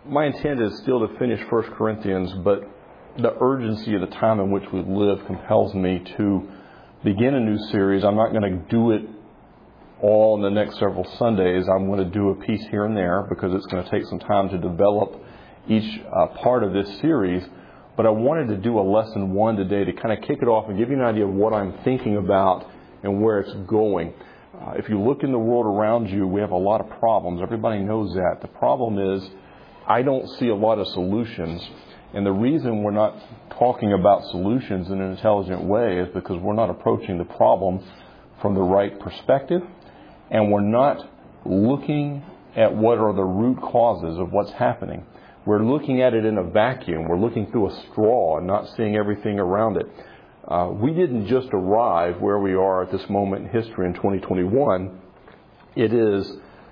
my intent is still to finish 1 Corinthians, but the urgency of the time in which we live compels me to begin a new series. I'm not going to do it all in the next several Sundays. I'm going to do a piece here and there because it's going to take some time to develop each part of this series. But I wanted to do a lesson one today to kind of kick it off and give you an idea of what I'm thinking about and where it's going. If you look in the world around you, we have a lot of problems. Everybody knows that. The problem is I don't see a lot of solutions. And the reason we're not talking about solutions in an intelligent way is because we're not approaching the problem from the right perspective. And we're not looking at what are the root causes of what's happening. We're looking at it in a vacuum. We're looking through a straw and not seeing everything around it. We didn't just arrive where we are at this moment in history in 2021. It is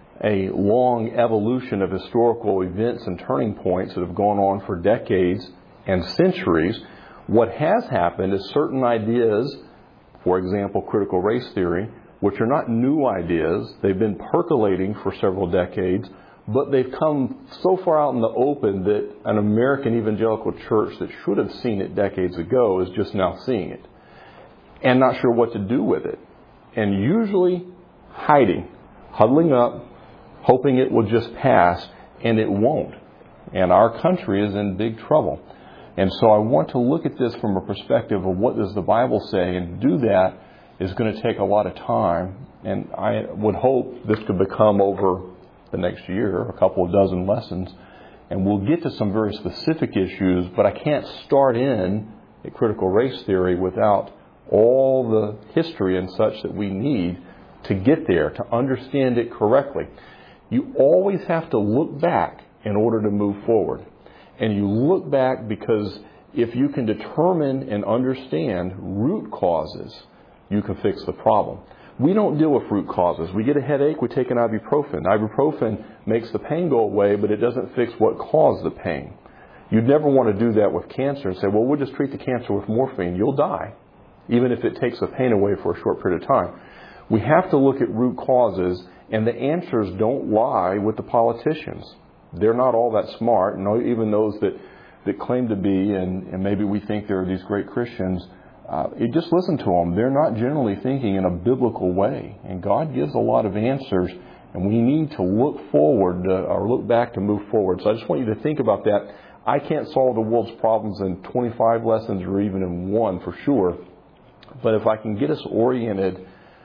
a long evolution of historical events and turning points that have gone on for decades and centuries. What has happened is certain ideas, for example, critical race theory, which are not new ideas. They've been percolating for several decades, but they've come so far out in the open that an American evangelical church that should have seen it decades ago is just now seeing it and not sure what to do with it. And usually hiding, huddling up, hoping it will just pass, and it won't. And our country is in big trouble. And so I want to look at this from a perspective of what does the Bible say, and to do that is going to take a lot of time. And I would hope this could become over the next year, a couple of dozen lessons, and we'll get to some very specific issues, but I can't start in at critical race theory without all the history and such that we need to get there, to understand it correctly. You always have to look back in order to move forward. And you look back because if you can determine and understand root causes, you can fix the problem. We don't deal with root causes. We get a headache, we take an ibuprofen. Ibuprofen makes the pain go away, but it doesn't fix what caused the pain. You'd never want to do that with cancer and say, well, we'll just treat the cancer with morphine. You'll die, even if it takes the pain away for a short period of time. We have to look at root causes, and the answers don't lie with the politicians. They're not all that smart, and even those that claim to be, and maybe we think they're these great Christians, you just listen to them. They're not generally thinking in a biblical way. And God gives a lot of answers, and we need to look forward or look back to move forward. So I just want you to think about that. I can't solve the world's problems in 25 lessons or even in one for sure. But if I can get us oriented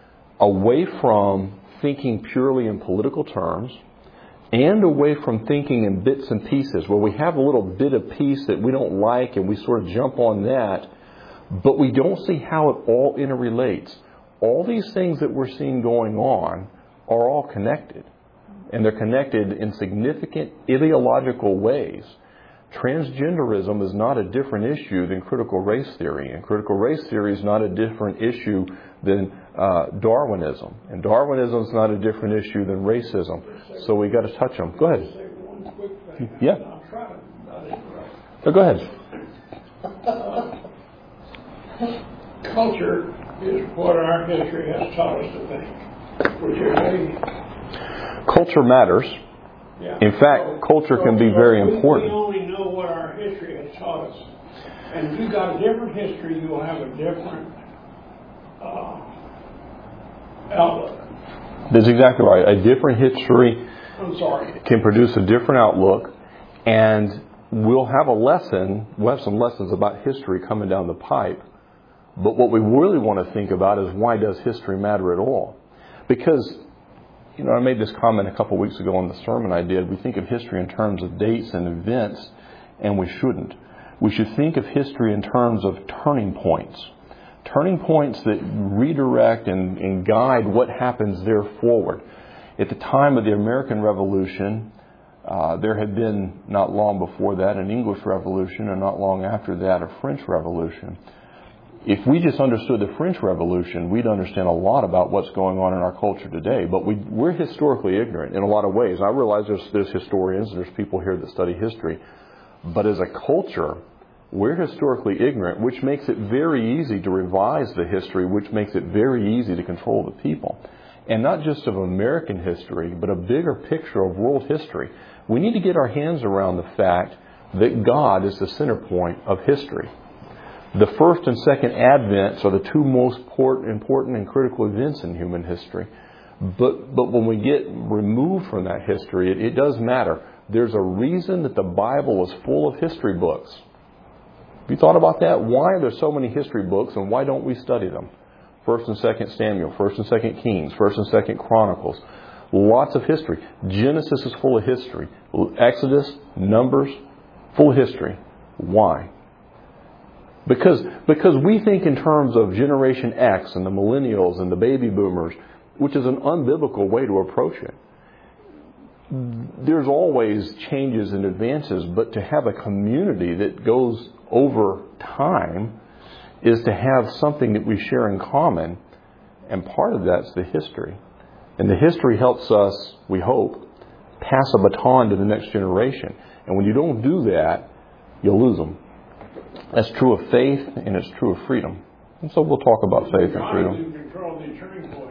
away from thinking purely in political terms and away from thinking in bits and pieces, where we have a little bit of piece that we don't like and we sort of jump on that, but we don't see how it all interrelates. All these things that we're seeing going on are all connected. And they're connected in significant ideological ways. Transgenderism is not a different issue than critical race theory. And critical race theory is not a different issue than Darwinism. And Darwinism is not a different issue than racism. So we got to touch them. Go ahead. Yeah. Oh, go ahead. Culture is what our history has taught us to think. Would you agree? Culture matters. Yeah. In fact, culture can be very important. We only know what our history has taught us. And if you've got a different history, you will have a different outlook. That's exactly right. A different history can produce a different outlook. And we'll have a lesson. We'll have some lessons about history coming down the pipe. But what we really want to think about is, why does history matter at all? Because, I made this comment a couple weeks ago on the sermon I did. We think of history in terms of dates and events, and we shouldn't. We should think of history in terms of turning points. Turning points that redirect and guide what happens there forward. At the time of the American Revolution, there had been, not long before that, an English Revolution, and not long after that, a French Revolution. If we just understood the French Revolution, we'd understand a lot about what's going on in our culture today. But we're historically ignorant in a lot of ways. I realize there's historians, there's people here that study history. But as a culture, we're historically ignorant, which makes it very easy to revise the history, which makes it very easy to control the people. And not just of American history, but a bigger picture of world history. We need to get our hands around the fact that God is the center point of history. The first and second advents are the two most important and critical events in human history. But when we get removed from that history, it does matter. There's a reason that the Bible is full of history books. Have you thought about that? Why are there so many history books, and why don't we study them? 1st and 2nd Samuel, 1st and 2nd Kings, 1st and 2nd Chronicles. Lots of history. Genesis is full of history. Exodus, Numbers, full of history. Why? Because we think in terms of Generation X and the millennials and the baby boomers, which is an unbiblical way to approach it. There's always changes and advances, but to have a community that goes over time is to have something that we share in common, and part of that's the history. And the history helps us, we hope, pass a baton to the next generation. And when you don't do that, you'll lose them. That's true of faith, and it's true of freedom. And so we'll talk about faith and freedom. God is in control of the turning points.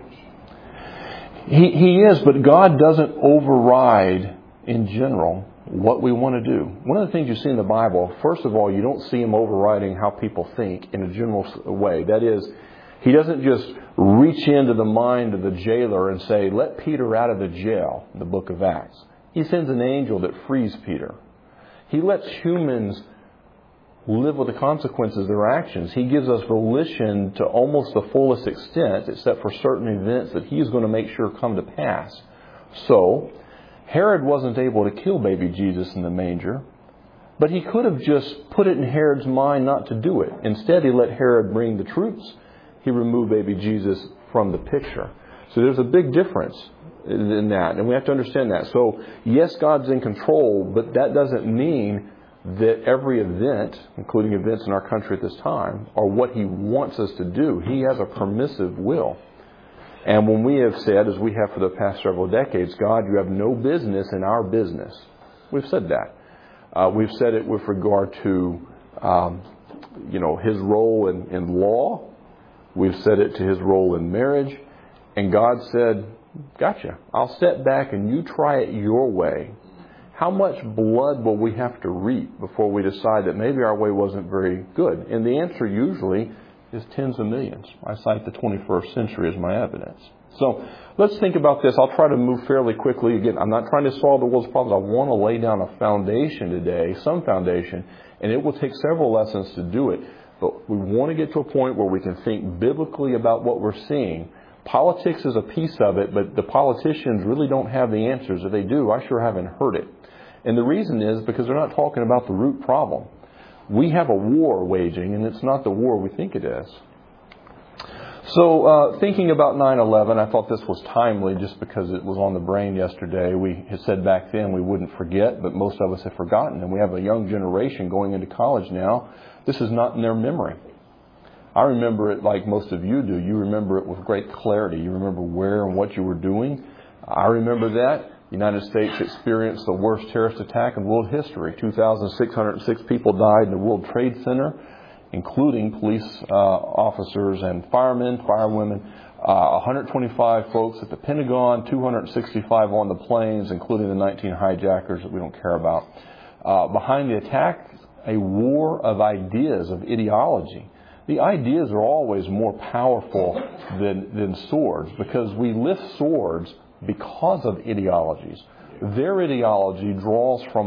He is, but God doesn't override, in general, what we want to do. One of the things you see in the Bible, first of all, you don't see Him overriding how people think in a general way. That is, He doesn't just reach into the mind of the jailer and say, let Peter out of the jail, in the book of Acts. He sends an angel that frees Peter. He lets humans live with the consequences of their actions. He gives us volition to almost the fullest extent, except for certain events that He's going to make sure come to pass. So, Herod wasn't able to kill baby Jesus in the manger, but he could have just put it in Herod's mind not to do it. Instead, he let Herod bring the troops. He removed baby Jesus from the picture. So there's a big difference in that, and we have to understand that. So, yes, God's in control, but that doesn't mean that every event, including events in our country at this time, are what He wants us to do. He has a permissive will. And when we have said, as we have for the past several decades, God, you have no business in our business. We've said that. We've said it with regard to, His role in law. We've said it to His role in marriage. And God said, gotcha. I'll step back and you try it your way. How much blood will we have to reap before we decide that maybe our way wasn't very good? And the answer usually is tens of millions. I cite the 21st century as my evidence. So let's think about this. I'll try to move fairly quickly. Again, I'm not trying to solve the world's problems. I want to lay down a foundation today, some foundation, and it will take several lessons to do it. But we want to get to a point where we can think biblically about what we're seeing. Politics is a piece of it, but the politicians really don't have the answers. If they do, I sure haven't heard it. And the reason is because they're not talking about the root problem. We have a war waging, and it's not the war we think it is. So thinking about 9/11, I thought this was timely just because it was on the brain yesterday. We had said back then we wouldn't forget, but most of us have forgotten. And we have a young generation going into college now. This is not in their memory. I remember it like most of you do. You remember it with great clarity. You remember where and what you were doing. I remember that. The United States experienced the worst terrorist attack in world history. 2,606 people died in the World Trade Center, including police officers and firemen, firewomen. 125 folks at the Pentagon, 265 on the planes, including the 19 hijackers that we don't care about. Behind the attack, a war of ideas, of ideology. The ideas are always more powerful than swords because we lift swords because of ideologies. Their ideology draws from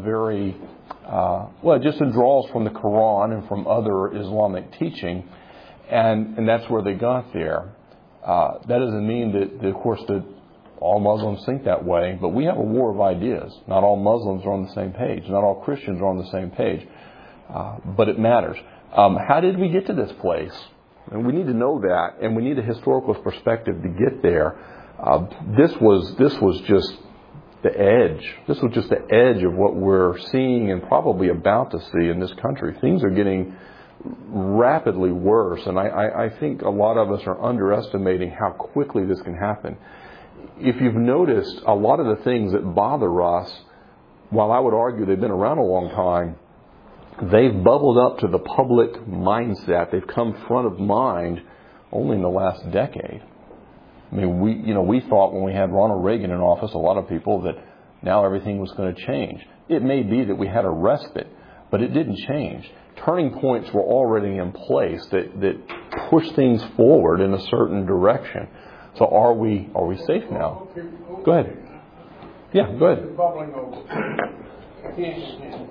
it draws from the Quran and from other Islamic teaching, and that's where they got there. That doesn't mean that, of course, that all Muslims think that way, but we have a war of ideas. Not all Muslims are on the same page. Not all Christians are on the same page, but it matters. How did we get to this place? And we need to know that, and we need a historical perspective to get there. This was just the edge. This was just the edge of what we're seeing and probably about to see in this country. Things are getting rapidly worse, and I think a lot of us are underestimating how quickly this can happen. If you've noticed, a lot of the things that bother us, while I would argue they've been around a long time, they've bubbled up to the public mindset. They've come front of mind only in the last decade. I mean, we thought when we had Ronald Reagan in office, a lot of people, that now everything was going to change. It may be that we had a respite, but it didn't change. Turning points were already in place that push things forward in a certain direction. So are we safe now? Go ahead. Yeah, go ahead. It's bubbling over. Can't.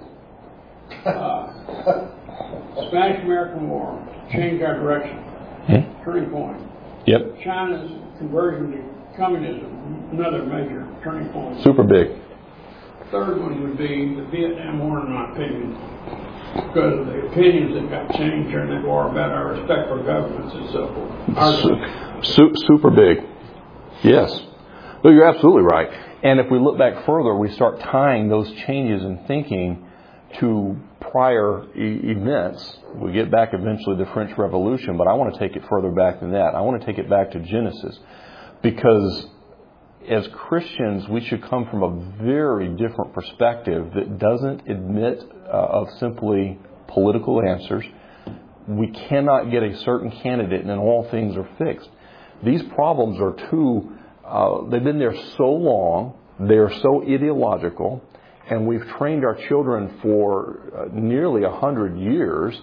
Spanish-American War changed our direction. Turning point. Yep. China's conversion to communism, another major turning point. Super big. Third one would be the Vietnam War, in my opinion, because of the opinions that got changed during that war about our respect for governments and so forth. Super big. Yes. Well, you're absolutely right. And if we look back further, we start tying those changes in thinking to prior events. We get back eventually to the French Revolution, but I want to take it further back than that. I want to take it back to Genesis, because as Christians, we should come from a very different perspective that doesn't admit of simply political answers. We cannot get a certain candidate and then all things are fixed. These problems are they've been there so long, they're so ideological, and we've trained our children for nearly 100 years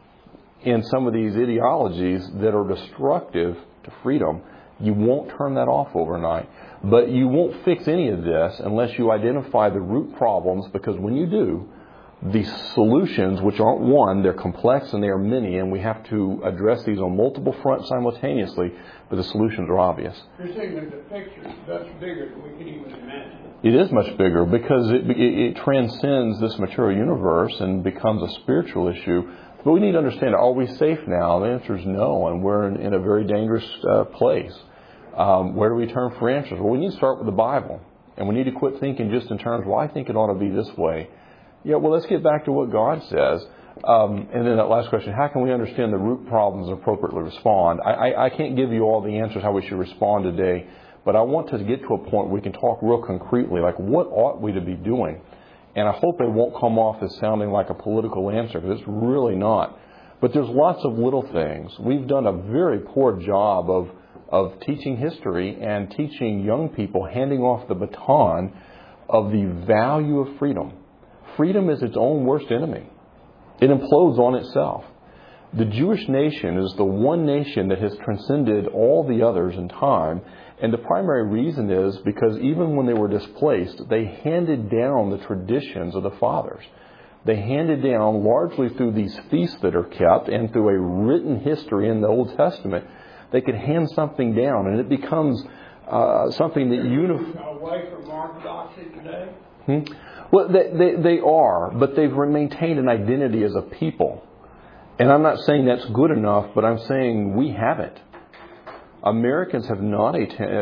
in some of these ideologies that are destructive to freedom. You won't turn that off overnight. But you won't fix any of this unless you identify the root problems, because when you do, the solutions, which aren't one, they're complex and they are many, and we have to address these on multiple fronts simultaneously, but the solutions are obvious. You're saying that the picture is much bigger than we can even imagine. It is much bigger because it transcends this material universe and becomes a spiritual issue. But we need to understand, are we safe now? The answer is no, and we're in a very dangerous place. Where do we turn for answers? Well, we need to start with the Bible. And we need to quit thinking just in terms, well, I think it ought to be this way. Yeah, well, let's get back to what God says. And then that last question, how can we understand the root problems and appropriately respond? I can't give you all the answers how we should respond today, but I want to get to a point where we can talk real concretely, like what ought we to be doing? And I hope it won't come off as sounding like a political answer, because it's really not. But there's lots of little things. We've done a very poor job of teaching history and teaching young people, handing off the baton of the value of freedom. Freedom is its own worst enemy. It implodes on itself. The Jewish nation is the one nation that has transcended all the others in time, and the primary reason is because even when they were displaced, they handed down the traditions of the fathers. They handed down, largely through these feasts that are kept and through a written history in the Old Testament, they could hand something down, and it becomes something that away from orthodoxy today? Well, they are, but they've maintained an identity as a people. And I'm not saying that's good enough, but I'm saying we haven't. Americans have not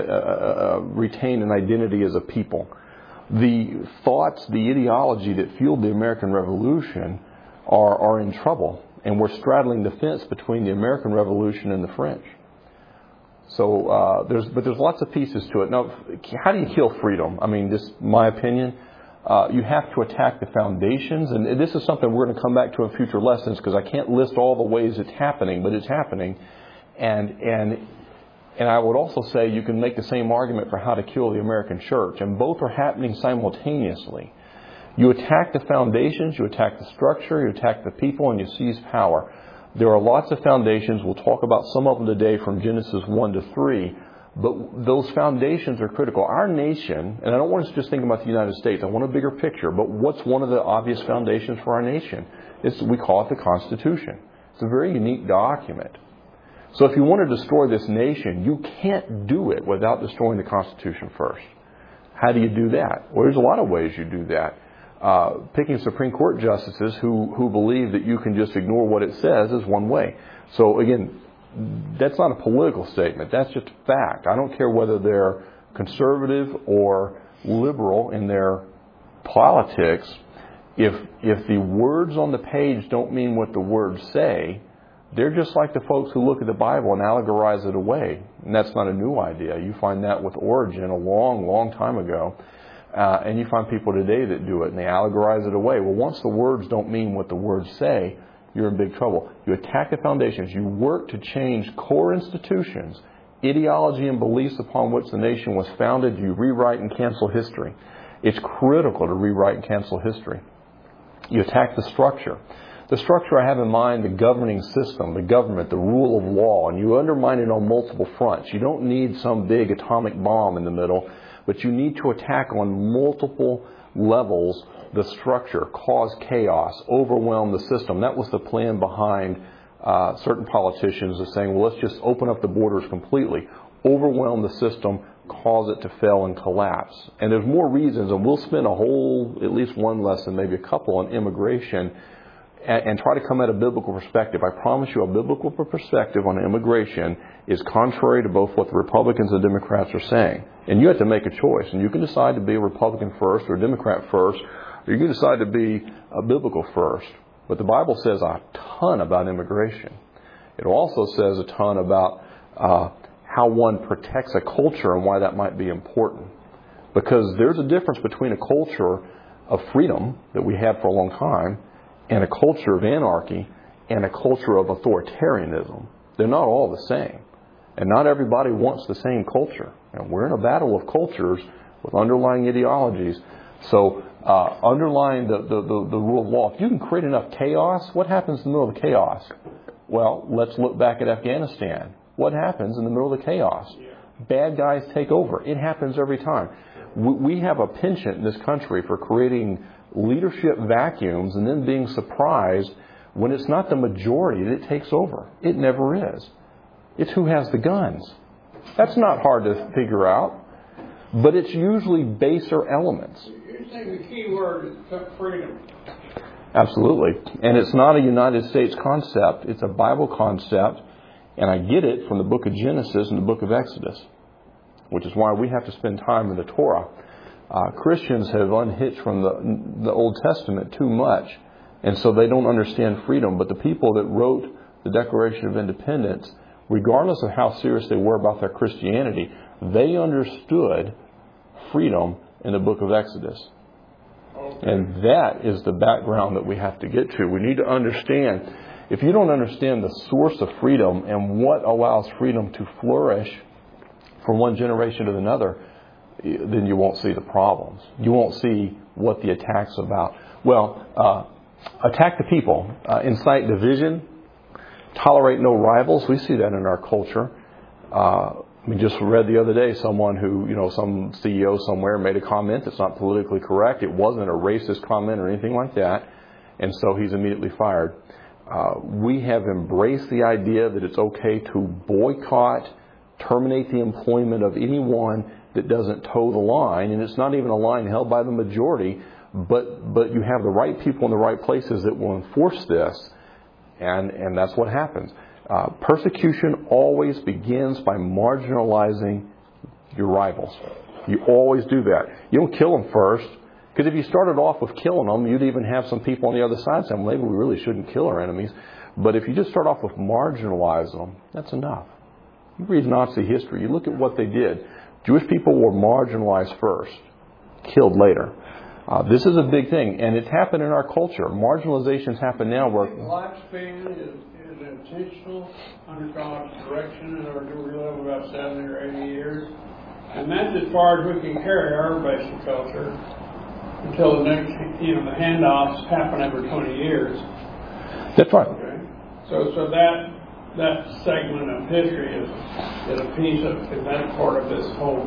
retained an identity as a people. The thoughts, the ideology that fueled the American Revolution are in trouble. And we're straddling the fence between the American Revolution and the French. So there's lots of pieces to it. Now, how do you kill freedom? I mean, just my opinion. You have to attack the foundations, and this is something we're going to come back to in future lessons, because I can't list all the ways it's happening, but it's happening. And I would also say you can make the same argument for how to kill the American church, and both are happening simultaneously. You attack the foundations, you attack the structure, you attack the people, and you seize power. There are lots of foundations. We'll talk about some of them today from Genesis 1 to 3. But those foundations are critical. Our nation, and I don't want us to just think about the United States. I want a bigger picture. But what's one of the obvious foundations for our nation? We call it the Constitution. It's a very unique document. So if you want to destroy this nation, you can't do it without destroying the Constitution first. How do you do that? Well, there's a lot of ways you do that. Picking Supreme Court justices who believe that you can just ignore what it says is one way. So again, that's not a political statement. That's just a fact. I don't care whether they're conservative or liberal in their politics. If the words on the page don't mean what the words say, they're just like the folks who look at the Bible and allegorize it away. And that's not a new idea. You find that with Origen a long, long time ago. And you find people today that do it, and they allegorize it away. Well, once the words don't mean what the words say, you're in big trouble. You attack the foundations. You work to change core institutions, ideology and beliefs upon which the nation was founded. You rewrite and cancel history. It's critical to rewrite and cancel history. You attack the structure. The structure I have in mind, the governing system, the government, the rule of law, and you undermine it on multiple fronts. You don't need some big atomic bomb in the middle, but you need to attack on multiple levels the structure, cause chaos, overwhelm the system. That was the plan behind certain politicians of saying, well, let's just open up the borders completely, overwhelm the system, cause it to fail and collapse. And there's more reasons, and we'll spend at least one lesson, maybe a couple, on immigration and try to come at a biblical perspective. I promise you a biblical perspective on immigration is contrary to both what the Republicans and Democrats are saying. And you have to make a choice. And you can decide to be a Republican first or a Democrat first, or you can decide to be a biblical first. But the Bible says a ton about immigration. It also says a ton about how one protects a culture and why that might be important. Because there's a difference between a culture of freedom that we had for a long time and a culture of anarchy and a culture of authoritarianism. They're not all the same. And not everybody wants the same culture. And we're in a battle of cultures with underlying ideologies. So underlying the rule of law, if you can create enough chaos, what happens in the middle of the chaos? Well, let's look back at Afghanistan. What happens in the middle of the chaos? Bad guys take over. It happens every time. We have a penchant in this country for creating leadership vacuums and then being surprised when it's not the majority that takes over. It never is. It's who has the guns. That's not hard to figure out, but it's usually baser elements. You're saying the key word is freedom. Absolutely. And it's not a United States concept. It's a Bible concept, and I get it from the book of Genesis and the book of Exodus, which is why we have to spend time in the Torah. Christians have unhitched from the Old Testament too much, and so they don't understand freedom. But the people that wrote the Declaration of Independence, regardless of how serious they were about their Christianity, they understood freedom in the book of Exodus. Okay. And that is the background that we have to get to. We need to understand, if you don't understand the source of freedom and what allows freedom to flourish from one generation to another, then you won't see the problems. You won't see what the attack's about. Well, attack the people, incite division, tolerate no rivals. We see that in our culture. We just read the other day someone who, some CEO somewhere made a comment that's not politically correct. It wasn't a racist comment or anything like that. And so he's immediately fired. We have embraced the idea that it's okay to boycott, terminate the employment of anyone that doesn't toe the line. And it's not even a line held by the majority, but you have the right people in the right places that will enforce this. And that's what happens. Persecution always begins by marginalizing your rivals. You always do that. You don't kill them first, because if you started off with killing them, you'd even have some people on the other side saying, well, maybe we really shouldn't kill our enemies. But if you just start off with marginalize them, that's enough. You read Nazi history, you look at what they did. Jewish people were marginalized first, killed later. This is a big thing, and it's happened in our culture. Marginalizations happen now where... Lifespan is intentional under God's direction, and we live about 70 or 80 years. And that's as far as we can carry our basic culture until the next, the handoffs happen every 20 years. That's right. Okay? So that segment of history is a piece of, is that part of this whole...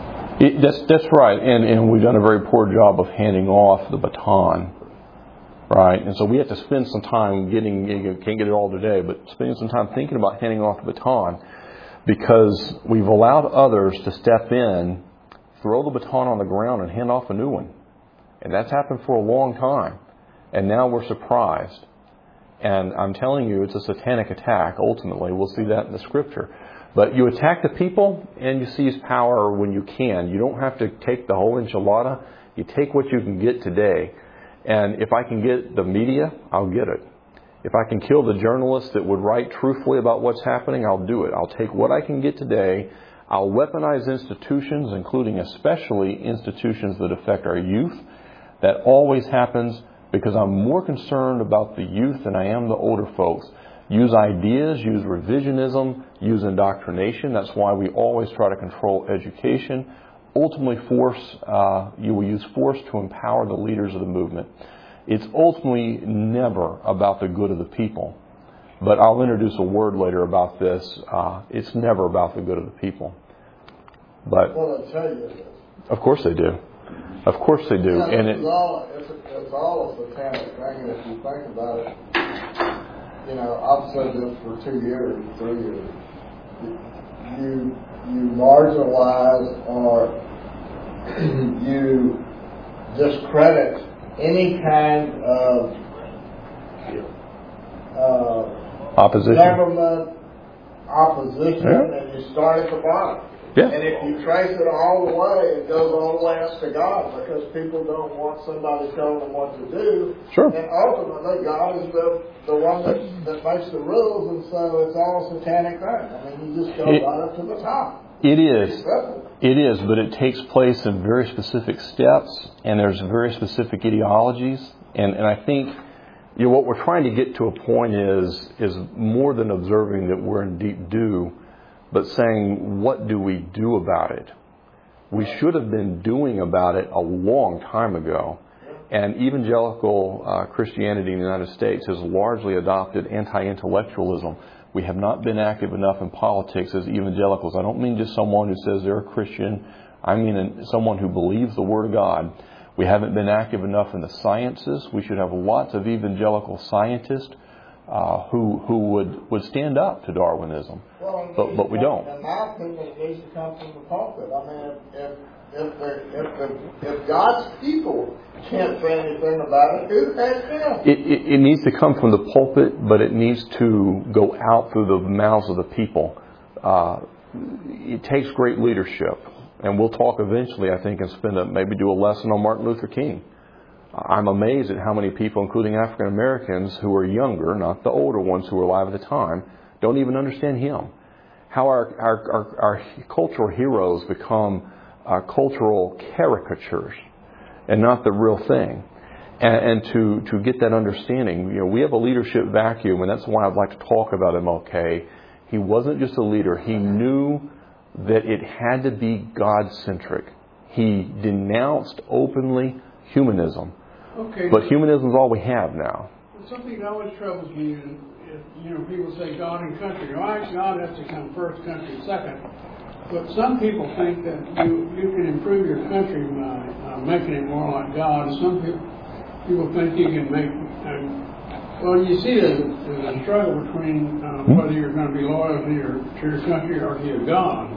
That's right, and we've done a very poor job of handing off the baton, right? And so we have to spend some time can't get it all today, but spending some time thinking about handing off the baton, because we've allowed others to step in, throw the baton on the ground, and hand off a new one. And that's happened for a long time. And now we're surprised. And I'm telling you, it's a satanic attack, ultimately. We'll see that in the Scripture. But you attack the people and you seize power when you can. You don't have to take the whole enchilada. You take what you can get today. And if I can get the media, I'll get it. If I can kill the journalists that would write truthfully about what's happening, I'll do it. I'll take what I can get today. I'll weaponize institutions, including especially institutions that affect our youth. That always happens because I'm more concerned about the youth than I am the older folks. Use ideas, use revisionism, use indoctrination. That's why we always try to control education. ultimately you will use force to empower the leaders of the movement. It's ultimately never about the good of the people. But I'll introduce a word later about this. It's never about the good of the people. But well, I tell you this. Of course they do. Of course they do. Yeah, and it's all a satanic thing, and if you think about it, I've said this for 2 years, 3 years. You marginalize or you discredit any kind of opposition, government opposition, and you start at the bottom. Yeah. And if you trace it all the way, it goes all the way up to God, because people don't want somebody telling them what to do. Sure. And ultimately, God is the one that makes the rules, and so it's all a satanic thing. I mean, you just go right up to the top. It is. It is, but it takes place in very specific steps, and there's very specific ideologies. And I think what we're trying to get to a point is more than observing that we're in deep dew, but saying, what do we do about it? We should have been doing about it a long time ago. And evangelical Christianity in the United States has largely adopted anti-intellectualism. We have not been active enough in politics as evangelicals. I don't mean just someone who says they're a Christian. I mean woman who believes the Word of God. We haven't been active enough in the sciences. We should have lots of evangelical scientists who would stand up to Darwinism, but we don't. In my opinion, it needs to come from the pulpit. I mean, if God's people can't say anything about it, who can? It needs to come from the pulpit, but it needs to go out through the mouths of the people. It takes great leadership, and we'll talk eventually, I think, and maybe do a lesson on Martin Luther King. I'm amazed at how many people, including African Americans who are younger, not the older ones who were alive at the time, don't even understand him. How our cultural heroes become cultural caricatures and not the real thing. And to get that understanding, we have a leadership vacuum, and that's why I'd like to talk about MLK. He wasn't just a leader. He knew that it had to be God-centric. He denounced openly humanism. Okay. But humanism is all we have now. Something that always troubles me is, people say God and country. Why God has to come first, country second? But some people think that you can improve your country by making it more like God. And some people think you can make. Well, you see there's a struggle between whether you're going to be loyal to your country or to your God.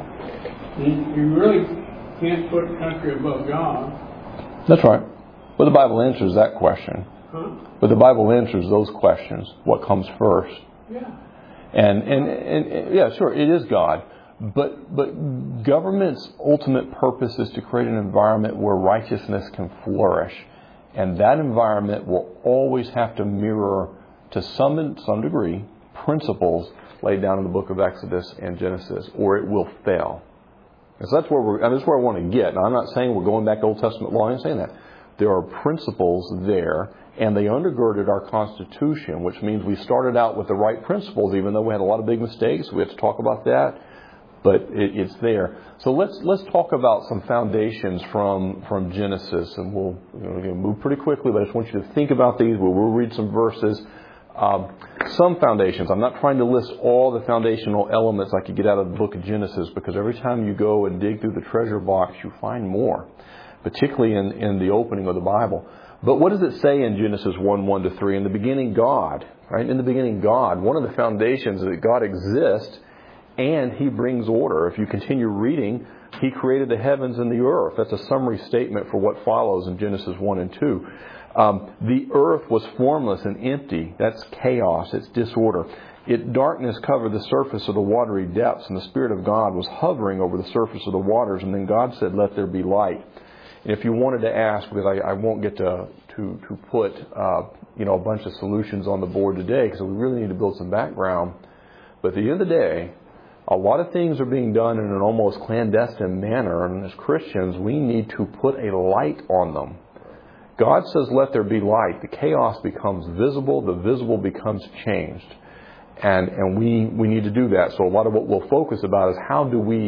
You really can't put country above God. That's right. But the Bible answers that question. Huh? But the Bible answers those questions. What comes first? Yeah. And yeah, sure, it is God. But government's ultimate purpose is to create an environment where righteousness can flourish. And that environment will always have to mirror, to some degree, principles laid down in the book of Exodus and Genesis, or it will fail. And so that's where that's where I want to get. Now, I'm not saying we're going back to Old Testament law. I'm saying that. There are principles there, and they undergirded our Constitution, which means we started out with the right principles, even though we had a lot of big mistakes. We have to talk about that, but it's there. So let's talk about some foundations from Genesis, and we'll move pretty quickly, but I just want you to think about these. We'll read some verses. Some foundations. I'm not trying to list all the foundational elements I could get out of the book of Genesis, because every time you go and dig through the treasure box, you find more, particularly in the opening of the Bible. But what does it say in Genesis 1:1-3? In the beginning, God. Right? In the beginning, God. One of the foundations is that God exists and He brings order. If you continue reading, He created the heavens and the earth. That's a summary statement for what follows in Genesis 1 and 2. The earth was formless and empty. That's chaos. It's disorder. Darkness covered the surface of the watery depths, and the Spirit of God was hovering over the surface of the waters. And then God said, "Let there be light." And if you wanted to ask, because I won't get to put a bunch of solutions on the board today, because we really need to build some background. But at the end of the day, a lot of things are being done in an almost clandestine manner, and as Christians, we need to put a light on them. God says, "Let there be light." The chaos becomes visible. The visible becomes changed. And we need to do that. So a lot of what we'll focus about is how do we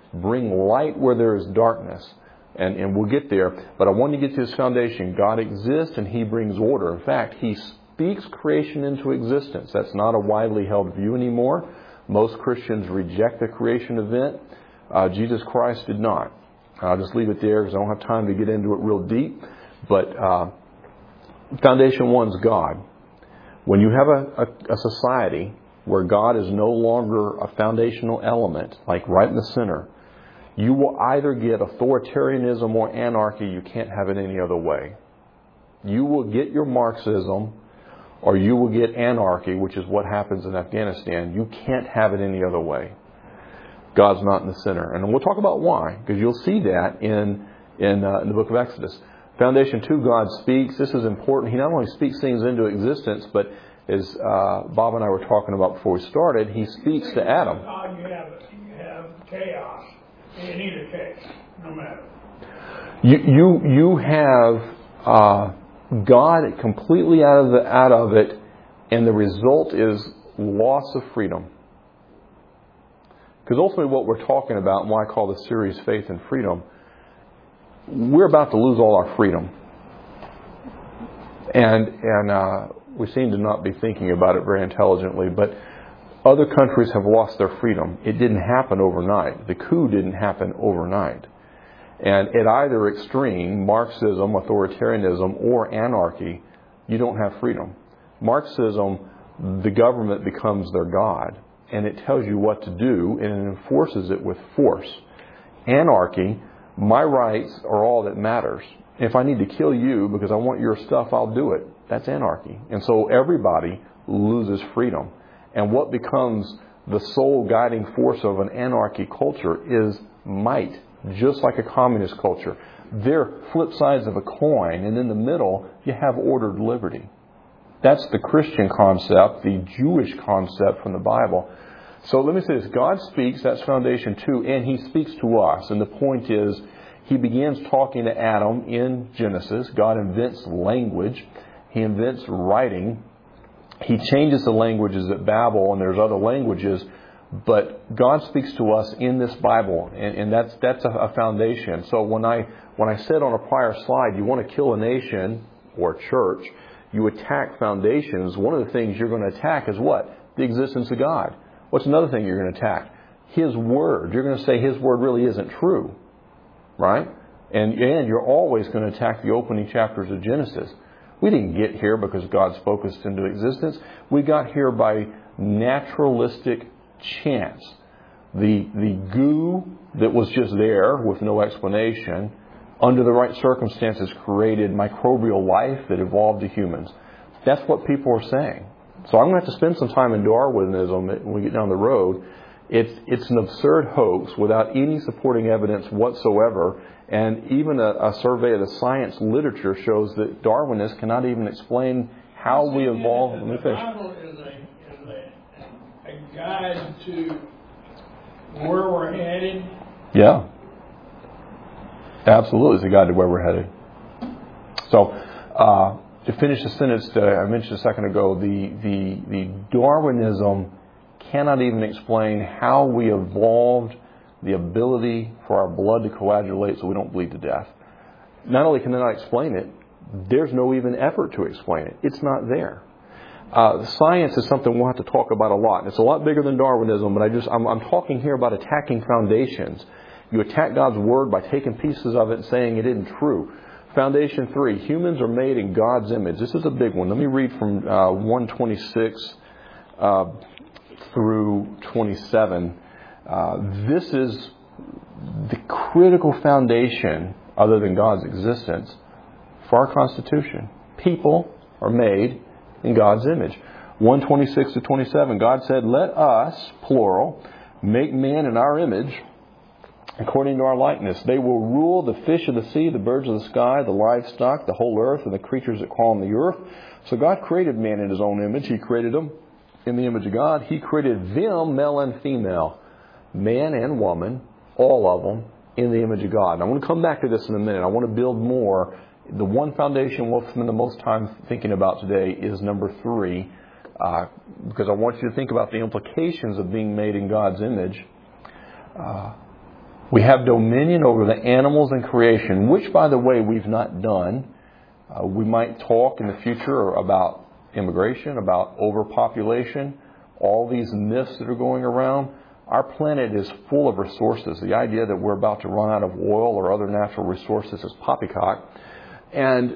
bring light where there is darkness. And we'll get there. But I want to get to this foundation. God exists and He brings order. In fact, He speaks creation into existence. That's not a widely held view anymore. Most Christians reject the creation event. Jesus Christ did not. I'll just leave it there because I don't have time to get into it real deep. But foundation one is God. When you have a society where God is no longer a foundational element, like right in the center, you will either get authoritarianism or anarchy. You can't have it any other way. You will get your Marxism or you will get anarchy, which is what happens in Afghanistan. You can't have it any other way. God's not in the center. And we'll talk about why, because you'll see that in the book of Exodus. Foundation 2, God speaks. This is important. He not only speaks things into existence, but as Bob and I were talking about before we started, He speaks to Adam. You have chaos in either case, no matter. You have God completely out of it, and the result is loss of freedom. Because ultimately what we're talking about, and why I call this series Faith and Freedom, we're about to lose all our freedom. And we seem to not be thinking about it very intelligently, but other countries have lost their freedom. It didn't happen overnight. The coup didn't happen overnight. And at either extreme, Marxism, authoritarianism, or anarchy, you don't have freedom. Marxism, the government becomes their God, and it tells you what to do, and it enforces it with force. Anarchy, my rights are all that matters. If I need to kill you because I want your stuff, I'll do it. That's anarchy. And so everybody loses freedom. And what becomes the sole guiding force of an anarchy culture is might, just like a communist culture. They're flip sides of a coin, and in the middle, you have ordered liberty. That's the Christian concept, the Jewish concept from the Bible. So let me say this. God speaks, that's foundation 2, and He speaks to us. And the point is, He begins talking to Adam in Genesis. God invents language. He invents writing. He changes the languages at Babel, and there's other languages. But God speaks to us in this Bible, and that's a foundation. So when I said on a prior slide, you want to kill a nation or church, you attack foundations. One of the things you're going to attack is what? The existence of God. What's another thing you're going to attack? His Word. You're going to say His Word really isn't true. Right? And you're always going to attack the opening chapters of Genesis. We didn't get here because God spoke us into existence. We got here by naturalistic chance. The goo that was just there with no explanation, under the right circumstances, created microbial life that evolved to humans. That's what people are saying. So I'm going to have to spend some time in Darwinism when we get down the road. It's an absurd hoax without any supporting evidence whatsoever. And even a survey of the science literature shows that Darwinists cannot even explain how we evolved. The Bible is a guide to where we're headed. Yeah. Absolutely, it's a guide to where we're headed. So, to finish the sentence that I mentioned a second ago, the Darwinism cannot even explain how we evolved the ability for our blood to coagulate so we don't bleed to death. Not only can they not explain it, there's no even effort to explain it. It's not there. Science is something we'll have to talk about a lot. It's a lot bigger than Darwinism, but I'm talking here about attacking foundations. You attack God's Word by taking pieces of it and saying it isn't true. Foundation 3, humans are made in God's image. This is a big one. Let me read from 126 through 27. This is the critical foundation, other than God's existence, for our Constitution. People are made in God's image. 126 to 27, God said, "Let us," plural, "make man in our image, according to our likeness. They will rule the fish of the sea, the birds of the sky, the livestock, the whole earth, and the creatures that crawl on the earth." So God created man in His own image. He created them in the image of God. He created them, male and female, man and woman, all of them, in the image of God. And I want to come back to this in a minute. I want to build more. The one foundation we'll spend the most time thinking about today is number 3, because I want you to think about the implications of being made in God's image. We have dominion over the animals in creation, which, by the way, we've not done. We might talk in the future about immigration, about overpopulation, all these myths that are going around. Our planet is full of resources. The idea that we're about to run out of oil or other natural resources is poppycock. And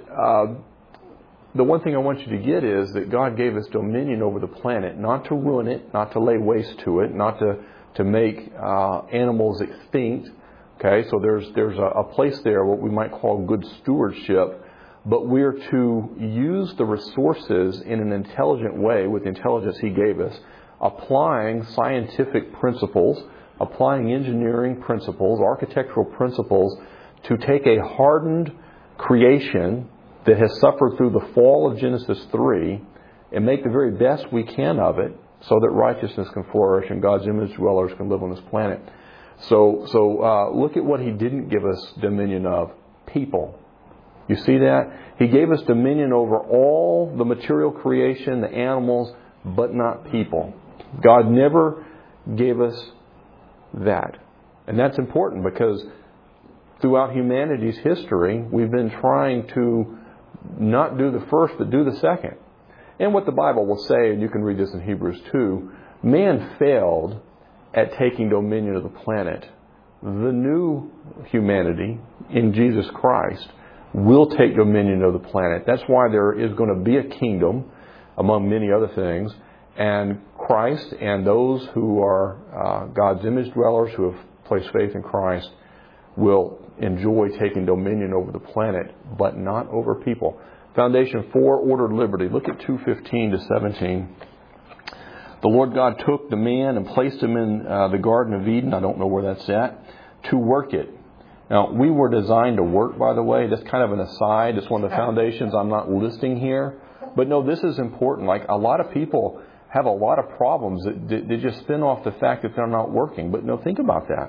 the one thing I want you to get is that God gave us dominion over the planet, not to ruin it, not to lay waste to it, not to make animals extinct. Okay, so there's a place there, what we might call good stewardship. But we're to use the resources in an intelligent way with the intelligence He gave us, applying scientific principles, applying engineering principles, architectural principles to take a hardened creation that has suffered through the fall of Genesis 3 and make the very best we can of it so that righteousness can flourish and God's image dwellers can live on this planet. So look at what He didn't give us dominion of: people. You see that? He gave us dominion over all the material creation, the animals, but not people. God never gave us that. And that's important because throughout humanity's history, we've been trying to not do the first, but do the second. And what the Bible will say, and you can read this in Hebrews 2, man failed at taking dominion of the planet. The new humanity in Jesus Christ will take dominion of the planet. That's why there is going to be a kingdom, among many other things. And Christ and those who are God's image dwellers, who have placed faith in Christ, will enjoy taking dominion over the planet, but not over people. Foundation 4, ordered liberty. Look at 2:15 to 17. The Lord God took the man and placed him in the Garden of Eden. I don't know where that's at. To work it. Now, we were designed to work, by the way. That's kind of an aside. It's one of the foundations I'm not listing here. But no, this is important. Like, a lot of people have a lot of problems that they just spin off the fact that they're not working. But no, think about that.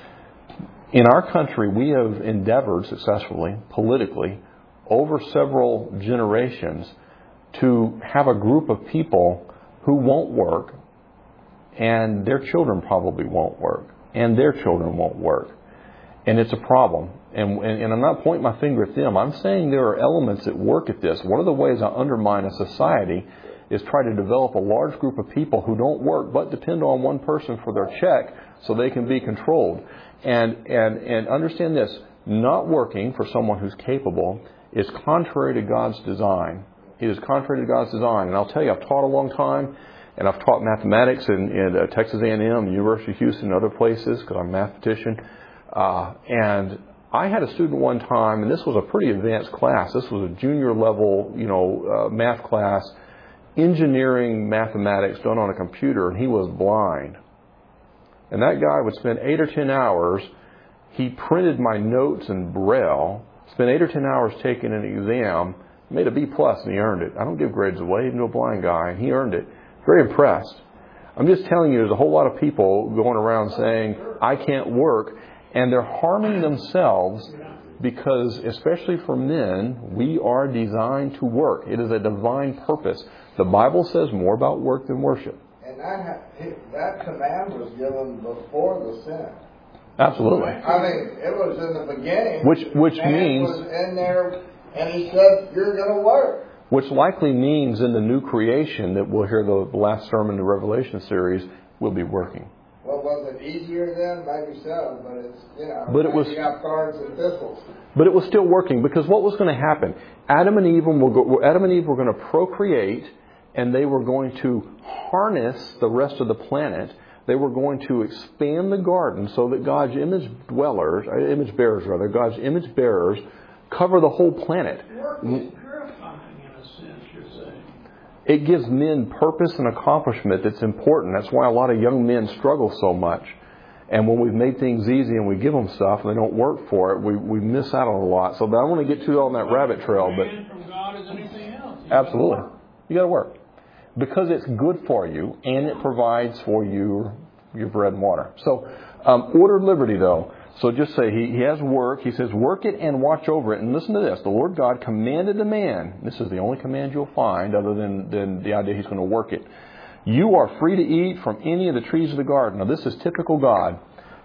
In our country, we have endeavored successfully, politically, over several generations to have a group of people who won't work, and their children probably won't work, and their children won't work. And it's a problem. And I'm not pointing my finger at them. I'm saying there are elements that work at this. One of the ways I undermine a society is try to develop a large group of people who don't work but depend on one person for their check so they can be controlled. And understand this, not working for someone who's capable is contrary to God's design. It is contrary to God's design. And I'll tell you, I've taught a long time, and I've taught mathematics in Texas A&M, University of Houston, and other places because I'm a mathematician. And I had a student one time, and this was a pretty advanced class. This was a junior level, math class, engineering mathematics done on a computer, and he was blind. And that guy would spend 8 or 10 hours. He printed my notes in Braille, spent 8 or 10 hours taking an exam, made a B+, and he earned it. I don't give grades away, even to a blind guy, and he earned it. Very impressed. I'm just telling you, there's a whole lot of people going around saying, I can't work, and they're harming themselves because, especially for men, we are designed to work. It is a divine purpose. The Bible says more about work than worship. And that command was given before the sin. Absolutely. I mean, it was in the beginning. Which man means was in there, and He said, "You're going to work." Which likely means in the new creation that we'll hear the last sermon in the Revelation series, we'll be working. Well, was it easier then? Maybe so, but it's you got thorns and thistles. But it was still working because what was going to happen? Adam and Eve were going to procreate, and they were going to harness the rest of the planet. They were going to expand the garden so that God's image bearers cover the whole planet. Work is purifying in a sense, you're saying. It gives men purpose and accomplishment that's important. That's why a lot of young men struggle so much. And when we've made things easy and we give them stuff and they don't work for it, we miss out on a lot. So I don't want to get too on that rabbit trail. But from God is anything else. Absolutely. You got to work. Because it's good for you and it provides for you your bread and water. So, ordered liberty though. So just say he has work. He says, work it and watch over it. And listen to this. The Lord God commanded the man. This is the only command you'll find other than the idea He's going to work it. You are free to eat from any of the trees of the garden. Now this is typical God.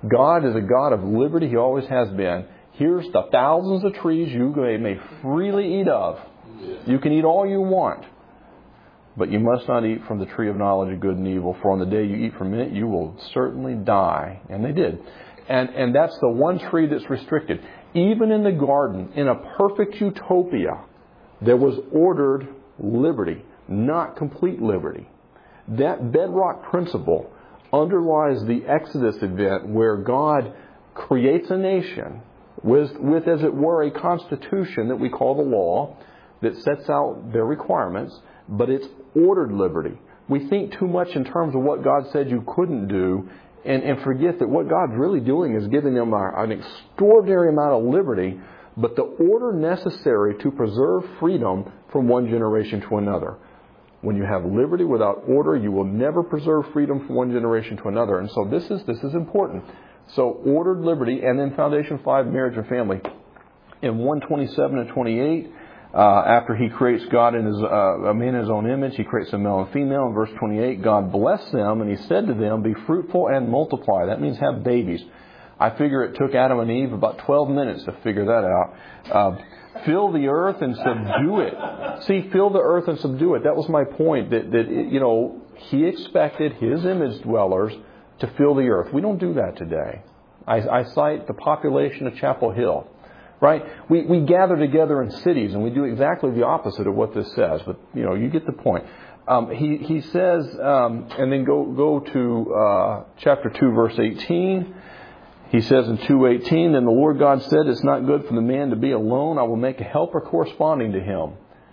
God is a God of liberty. He always has been. Here's the thousands of trees you may freely eat of. You can eat all you want. But you must not eat from the tree of knowledge of good and evil, for on the day you eat from it, you will certainly die. And they did. And that's the one tree that's restricted. Even in the garden, in a perfect utopia, there was ordered liberty, not complete liberty. That bedrock principle underlies the Exodus event where God creates a nation with, as it were, a constitution that we call the law that sets out their requirements, but it's ordered liberty. We think too much in terms of what God said you couldn't do and forget that what God's really doing is giving them an extraordinary amount of liberty, but the order necessary to preserve freedom from one generation to another. When you have liberty without order, you will never preserve freedom from one generation to another. And so this is important. So ordered liberty, and then Foundation 5, marriage and family. In 1:27 and 28, after He creates God in a man in His own image, He creates a male and female. In verse 28, God blessed them, and He said to them, "Be fruitful and multiply." That means have babies. I figure it took Adam and Eve about 12 minutes to figure that out. Fill the earth and subdue it. See, fill the earth and subdue it. That was my point. That He expected His image dwellers to fill the earth. We don't do that today. I cite the population of Chapel Hill. Right? We gather together in cities and we do exactly the opposite of what this says. But, you get the point. He says, and then go to chapter 2, verse 18. He says in 2:18, "Then the Lord God said, it's not good for the man to be alone. I will make a helper corresponding to him."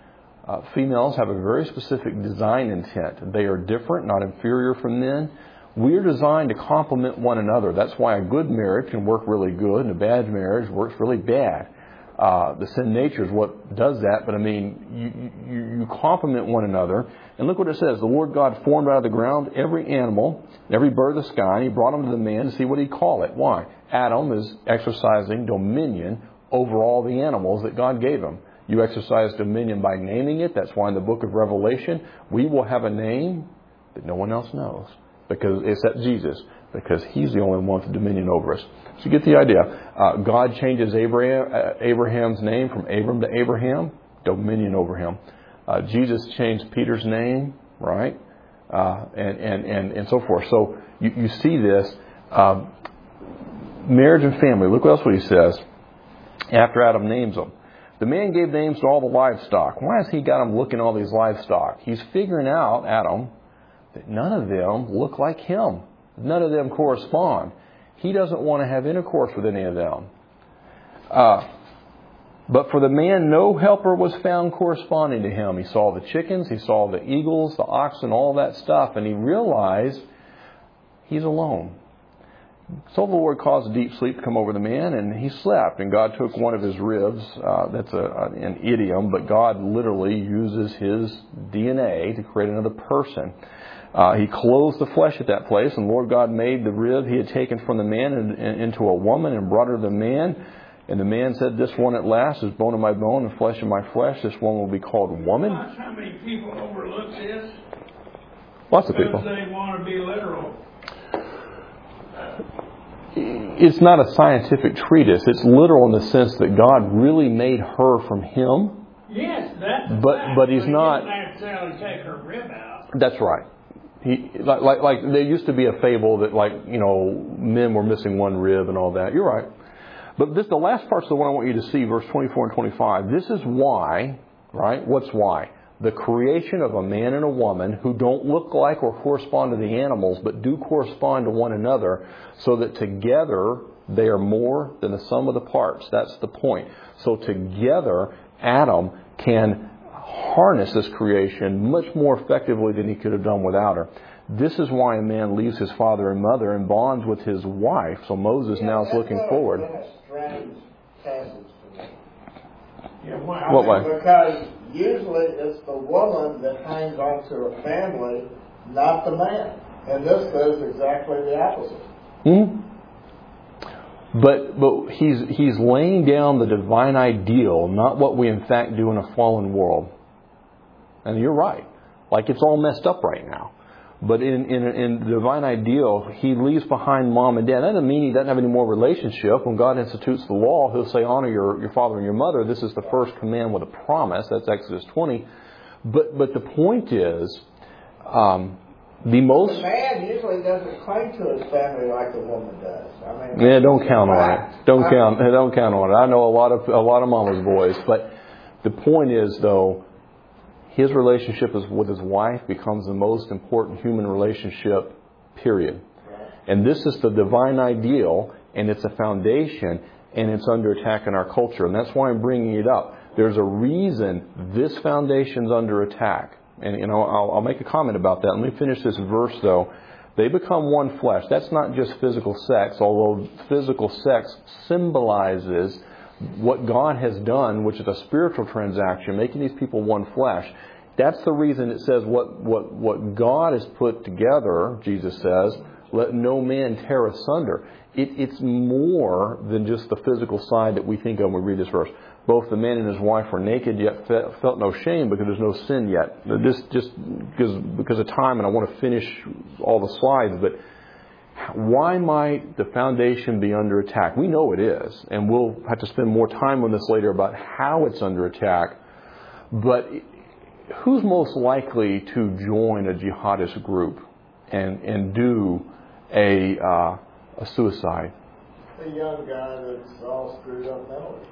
Females have a very specific design intent. They are different, not inferior from men. We're designed to complement one another. That's why a good marriage can work really good and a bad marriage works really bad. The sin nature is what does that, but you complement one another. And look what it says. The Lord God formed out of the ground every animal, every bird of the sky, and He brought them to the man to see what He'd call it. Why? Adam is exercising dominion over all the animals that God gave him. You exercise dominion by naming it. That's why in the book of Revelation, we will have a name that no one else knows, except Jesus, because He's the only one with dominion over us. So you get the idea. God changes Abraham's name from Abram to Abraham, dominion over him. Jesus changed Peter's name, right? And so forth. So you see this. Marriage and family. Look what else He says after Adam names them. The man gave names to all the livestock. Why has he got them looking at all these livestock? He's figuring out, Adam, that none of them look like him. None of them correspond. He doesn't want to have intercourse with any of them. But for the man, no helper was found corresponding to him. He saw the chickens, he saw the eagles, the oxen, all that stuff, and he realized he's alone. So the Lord caused a deep sleep to come over the man, and he slept. And God took one of his ribs. That's an idiom, but God literally uses His DNA to create another person. He closed the flesh at that place, and Lord God made the rib He had taken from the man into a woman and brought her to the man. And the man said, "This one at last is bone of my bone and flesh of my flesh. This one will be called woman." Watch how many people overlook this. Lots of people. Because they want to be literal. It's not a scientific treatise. It's literal in the sense that God really made her from Him. Yes, that's a but fact. but He's not. He didn't necessarily take her rib out. That's right. Like there used to be a fable that men were missing one rib and all that. You're right. But the last part's the one I want you to see, verse 24 and 25. This is why, right? What's why? The creation of a man and a woman who don't look like or correspond to the animals, but do correspond to one another, so that together they are more than the sum of the parts. That's the point. So together, Adam can harness this creation much more effectively than he could have done without her. This is why a man leaves his father and mother and bonds with his wife. So Moses now is looking forward. That's a strange passage to me. Yeah, why? What way? Because usually it's the woman that hangs on to her family, not the man. And this says exactly the opposite. Hmm? But he's laying down the divine ideal, not what we in fact do in a fallen world. And you're right. Like it's all messed up right now. But in the divine ideal, He leaves behind mom and dad. That doesn't mean He doesn't have any more relationship. When God institutes the law, He'll say, honor your father and your mother. This is the first command with a promise. That's Exodus 20. But the point is, the man usually doesn't cling to his family like a woman does. I mean, yeah, don't count on it. Don't count on it. I know a lot of mama's boys, but the point is, though, his relationship with his wife becomes the most important human relationship, period. And this is the divine ideal, and it's a foundation, and it's under attack in our culture. And that's why I'm bringing it up. There's a reason this foundation's under attack. And, I'll make a comment about that. Let me finish this verse, though. They become one flesh. That's not just physical sex, although physical sex symbolizes what God has done, which is a spiritual transaction, making these people one flesh. That's the reason it says what God has put together, Jesus says, let no man tear asunder. It's more than just the physical side that we think of when we read this verse. Both the man and his wife were naked, yet felt no shame because there's no sin yet. This just because of time, and I want to finish all the slides, but why might the foundation be under attack? We know it is, and we'll have to spend more time on this later about how it's under attack. But who's most likely to join a jihadist group and do a suicide? A young guy that's all screwed up mentally.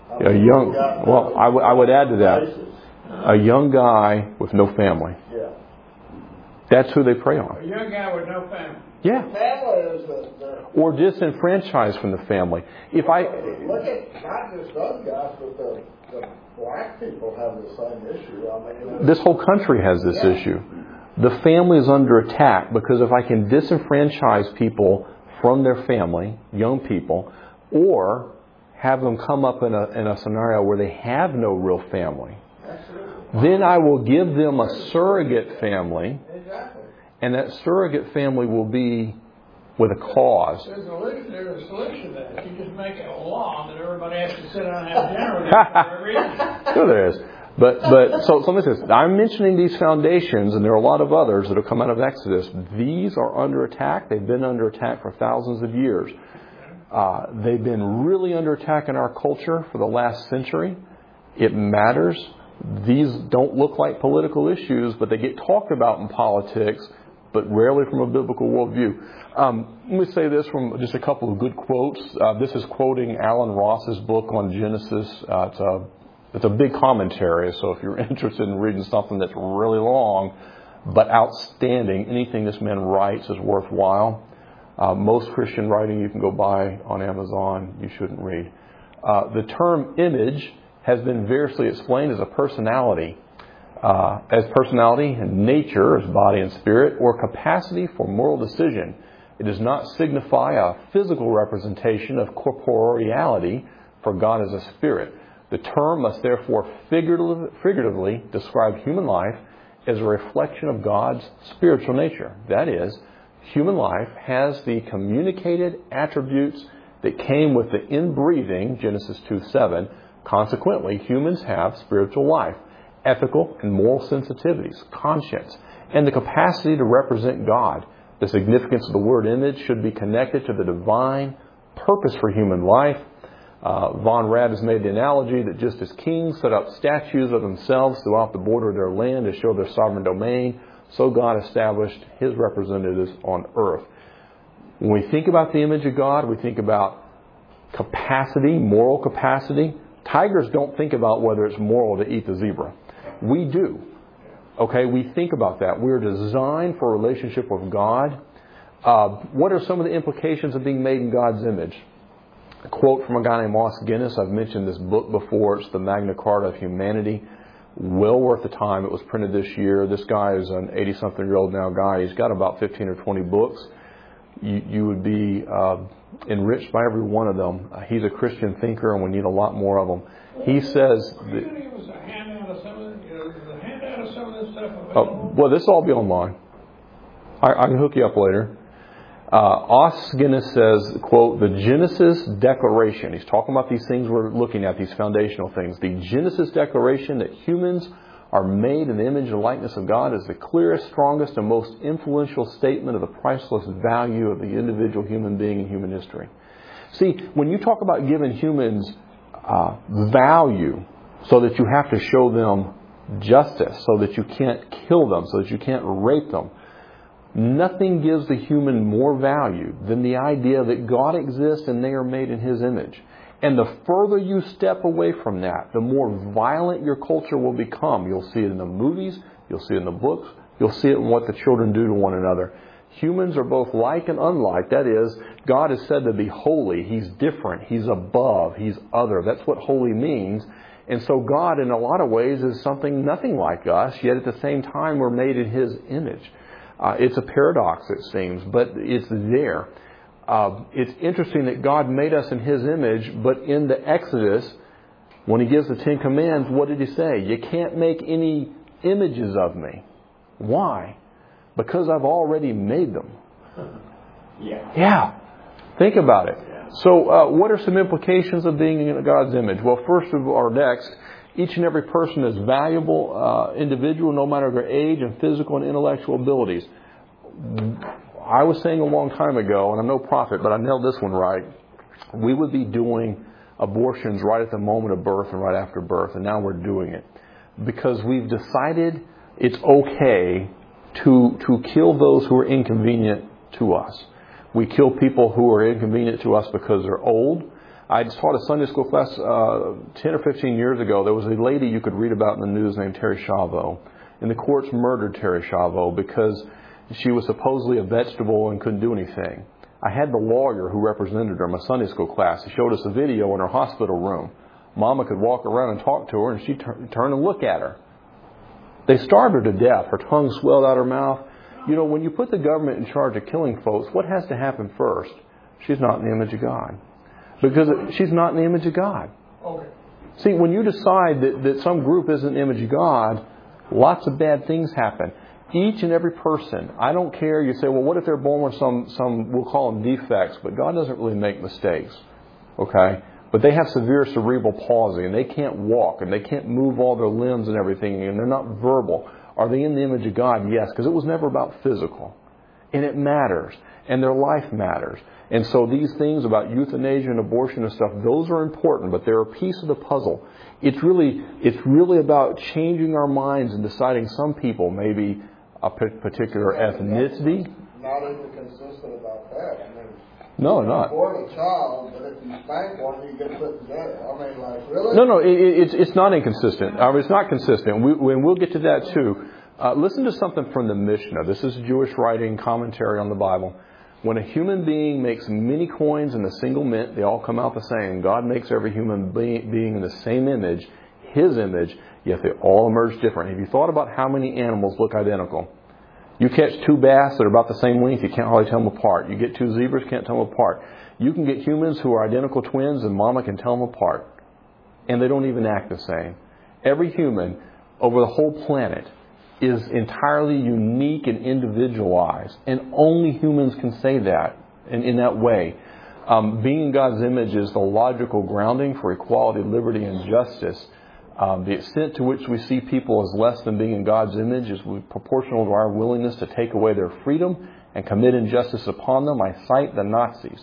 I would add to that, a young guy with no family. Yeah. That's who they prey on. A young guy with no family. Yeah. Family is or disenfranchised from the family. Look at not just those guys, but the black people have the same issue. I mean, this whole country has this issue. The family is under attack because if I can disenfranchise people from their family, young people, or have them come up in a scenario where they have no real family, then I will give them a surrogate family, and that surrogate family will be with a cause. There's a solution to that. You just make it a law that everybody has to sit down and have dinner with for every reason. Sure there is. But so let me say this. I'm mentioning these foundations, and there are a lot of others that have come out of Exodus. These are under attack. They've been under attack for thousands of years. They've been really under attack in our culture for the last century. It matters. These don't look like political issues, but they get talked about in politics, but rarely from a biblical worldview. Let me say this from just a couple of good quotes. This is quoting Alan Ross's book on Genesis. It's a big commentary, so if you're interested in reading something that's really long but outstanding, anything this man writes is worthwhile. Most Christian writing you can go buy on Amazon. You shouldn't read. The term image has been variously explained as a personality. As personality and nature, as body and spirit, or capacity for moral decision. It does not signify a physical representation of corporeality, for God is a spirit. The term must therefore figuratively describe human life as a reflection of God's spiritual nature. That is, human life has the communicated attributes that came with the inbreathing, Genesis 2:7. Consequently, humans have spiritual life, ethical and moral sensitivities, conscience, and the capacity to represent God. The significance of the word image should be connected to the divine purpose for human life. Von Rad has made the analogy that just as kings set up statues of themselves throughout the border of their land to show their sovereign domain, so God established His representatives on earth. When we think about the image of God, we think about capacity, moral capacity. Tigers don't think about whether it's moral to eat the zebra. We do. Okay, we think about that. We're designed for a relationship with God. What are some of the implications of being made in God's image? A quote from a guy named Os Guinness. I've mentioned this book before. It's the Magna Carta of Humanity. Well worth the time. It was printed this year. This guy is an 80-something-year-old now guy. He's got about 15 or 20 books. You would be enriched by every one of them. He's a Christian thinker, and we need a lot more of them. He says... Are you going to give us a handout of some of this stuff available? Well, this will all be online. I can hook you up later. Os Guinness says, quote, the Genesis Declaration. He's talking about these things we're looking at, these foundational things. The Genesis Declaration that humans are made in the image and likeness of God is the clearest, strongest, and most influential statement of the priceless value of the individual human being in human history. See, when you talk about giving humans value so that you have to show them justice, so that you can't kill them, so that you can't rape them, nothing gives the human more value than the idea that God exists and they are made in His image. And the further you step away from that, the more violent your culture will become. You'll see it in the movies, you'll see it in the books, you'll see it in what the children do to one another. Humans are both like and unlike. That is, God is said to be holy. He's different. He's above. He's other. That's what holy means. And so God, in a lot of ways, is something nothing like us, yet at the same time we're made in His image. It's a paradox, it seems, but it's there. It's interesting that God made us in His image, but in the Exodus, when He gives the Ten Commandments, what did He say? You can't make any images of me. Why? Because I've already made them. Yeah. Think about it. So what are some implications of being in God's image? Well, first of our next, each and every person is valuable individual, no matter their age and physical and intellectual abilities. I was saying a long time ago, and I'm no prophet, but I nailed this one right, we would be doing abortions right at the moment of birth and right after birth, and now we're doing it. Because we've decided it's okay to kill those who are inconvenient to us. We kill people who are inconvenient to us because they're old. I just taught a Sunday school class 10 or 15 years ago. There was a lady you could read about in the news named Terri Schiavo. And the courts murdered Terri Schiavo because she was supposedly a vegetable and couldn't do anything. I had the lawyer who represented her in my Sunday school class. He showed us a video in her hospital room. Mama could walk around and talk to her, and she'd turn and look at her. They starved her to death. Her tongue swelled out her mouth. You know, when you put the government in charge of killing folks, what has to happen first? She's not in the image of God. Because she's not in the image of God. Okay. See, when you decide that some group isn't in the image of God, lots of bad things happen. Each and every person, I don't care, you say, well, what if they're born with some we'll call them defects, but God doesn't really make mistakes. Okay? But they have severe cerebral palsy, and they can't walk, and they can't move all their limbs and everything, and they're not verbal. Are they in the image of God? Yes, because it was never about physical. And it matters. And their life matters. And so these things about euthanasia and abortion and stuff, those are important, but they're a piece of the puzzle. It's really about changing our minds and deciding some people, maybe a particular ethnicity. Not even consistent about that. I mean, no, not. You born a child, but if you spank one, you get put to death. I mean, like, really? No, it's not inconsistent. It's not consistent. We'll get to that too. Listen to something from the Mishnah. This is Jewish writing commentary on the Bible. When a human being makes many coins in a single mint, they all come out the same. God makes every human being in the same image, His image, yet they all emerge different. Have you thought about how many animals look identical? You catch two bass that are about the same length, you can't hardly tell them apart. You get two zebras, can't tell them apart. You can get humans who are identical twins and mama can tell them apart. And they don't even act the same. Every human over the whole planet is entirely unique and individualized. And only humans can say that in that way. Being in God's image is the logical grounding for equality, liberty, and justice. The extent to which we see people as less than being in God's image is proportional to our willingness to take away their freedom and commit injustice upon them. I cite the Nazis.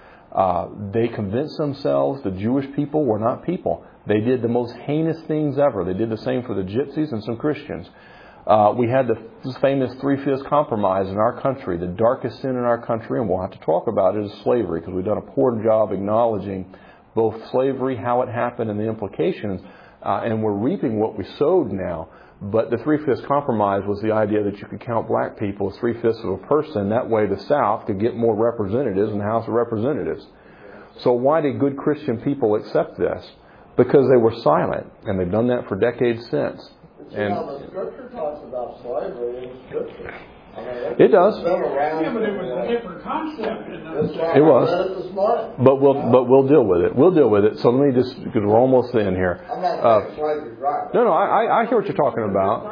They convinced themselves the Jewish people were not people. They did the most heinous things ever. They did the same for the Gypsies and some Christians. We had the famous 3/5 compromise in our country. The darkest sin in our country, and we'll have to talk about it, is slavery, because we've done a poor job acknowledging both slavery, how it happened, and the implications. And we're reaping what we sowed now. But the 3/5 compromise was the idea that you could count black people as 3/5 of a person. That way the South could get more representatives in the House of Representatives. So why did good Christian people accept this? Because they were silent, and they've done that for decades since. And the Scripture talks about slavery in Scripture. I mean, it does. Yeah, but it was a different concept. It was. But we'll deal with it. We'll deal with it. So let me just, because we're almost in here. I'm not saying slavery's right. No, I hear what you're talking about.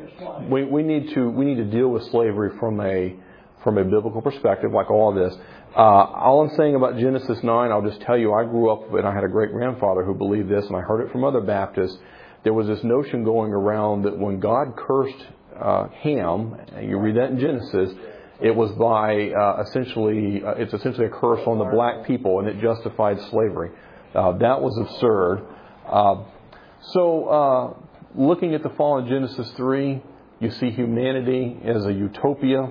We need to deal with slavery from a biblical perspective, like all of this. All I'm saying about Genesis 9, I'll just tell you, I grew up and I had a great grandfather who believed this, and I heard it from other Baptists, there was this notion going around that when God cursed Ham, and you read that in Genesis, it was by it's essentially a curse on the black people, and it justified slavery. That was absurd. So looking at the fall in Genesis 3, you see humanity as a utopia,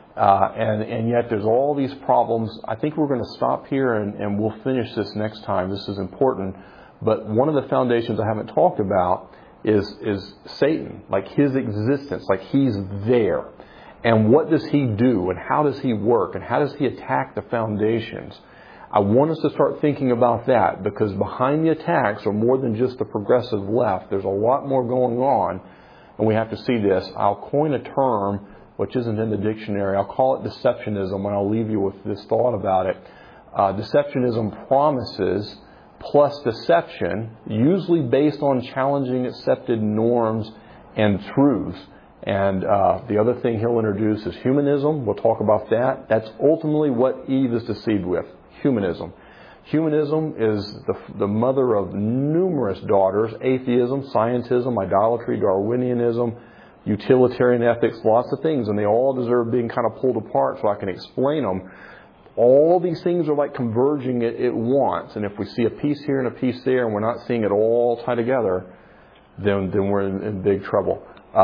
and yet there's all these problems. I think we're going to stop here, and we'll finish this next time. This is important. But one of the foundations I haven't talked about is Satan, like his existence, like he's there. And what does he do, and how does he work, and how does he attack the foundations? I want us to start thinking about that, because behind the attacks are more than just the progressive left. There's a lot more going on, and we have to see this. I'll coin a term which isn't in the dictionary. I'll call it deceptionism, and I'll leave you with this thought about it. Deceptionism promises plus deception, usually based on challenging accepted norms and truths. And the other thing he'll introduce is humanism. We'll talk about that. That's ultimately what Eve is deceived with, humanism. Humanism is the mother of numerous daughters: atheism, scientism, idolatry, Darwinianism, utilitarian ethics, lots of things. And they all deserve being kind of pulled apart so I can explain them. All these things are like converging at once. And if we see a piece here and a piece there, and we're not seeing it all tie together, then we're in big trouble.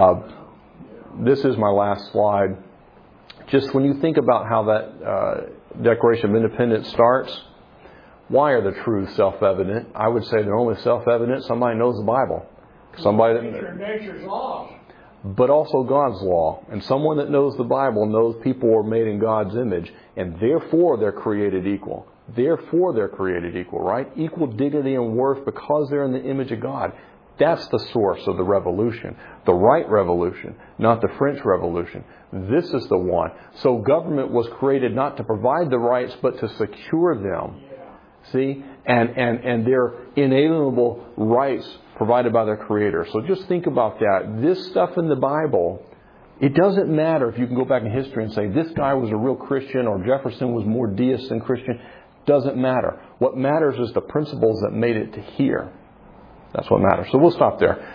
This is my last slide. Just when you think about how that Declaration of Independence starts, why are the truths self-evident? I would say they're only self-evident. Somebody knows the Bible. Nature's laws. But also God's law. And someone that knows the Bible knows people are made in God's image, and therefore they're created equal. Therefore they're created equal, right? Equal dignity and worth because they're in the image of God. That's the source of the revolution. The right revolution, not the French Revolution. This is the one. So government was created not to provide the rights, but to secure them. See? And they're inalienable rights provided by their Creator. So just think about that. This stuff in the Bible, it doesn't matter if you can go back in history and say this guy was a real Christian or Jefferson was more deist than Christian. Doesn't matter. What matters is the principles that made it to here. That's what matters. So we'll stop there.